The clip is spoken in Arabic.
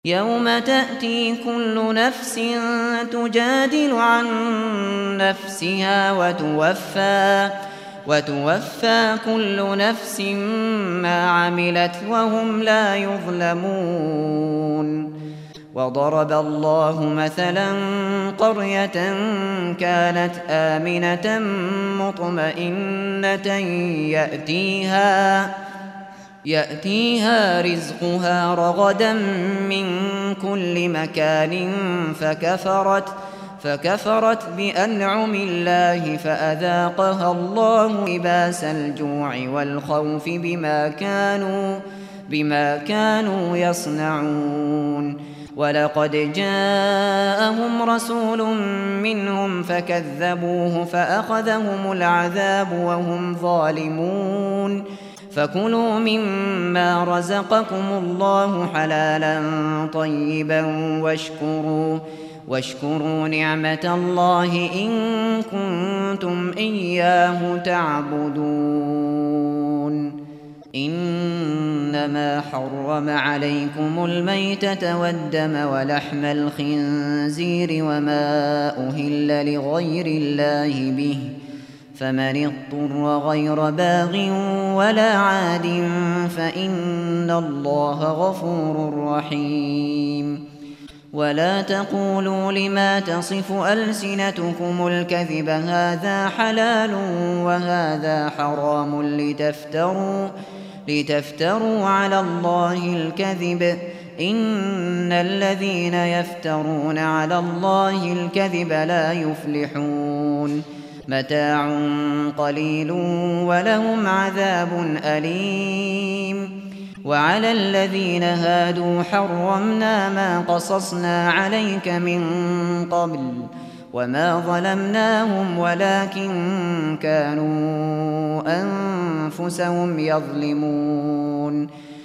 يوم تأتي كل نفس تجادل عن نفسها وتوفى كل نفس ما عملت وهم لا يظلمون. وضرب الله مثلا قرية كانت آمنة مطمئنة يأتيها رزقها رغدا من كل مكان فكفرت بأنعم الله فأذاقها الله لباس الجوع والخوف بما كانوا يصنعون. ولقد جاءهم رسول منهم فكذبوه فأخذهم العذاب وهم ظالمون. فكلوا مما رزقكم الله حلالا طيبا واشكروا نعمة الله إن كنتم إياه تعبدون. إنما حرم عليكم الميتة والدم ولحم الخنزير وما أهل لغير الله به، فمن اضطر غير باغ ولا عاد فإن الله غفور رحيم. ولا تقولوا لما تصف ألسنتكم الكذب هذا حلال وهذا حرام لتفتروا على الله الكذب، إن الذين يفترون على الله الكذب لا يفلحون. متاع قليل ولهم عذاب أليم. وعلى الذين هادوا حرمنا ما قصصنا عليك من قبل وما ظلمناهم ولكن كانوا أنفسهم يظلمون.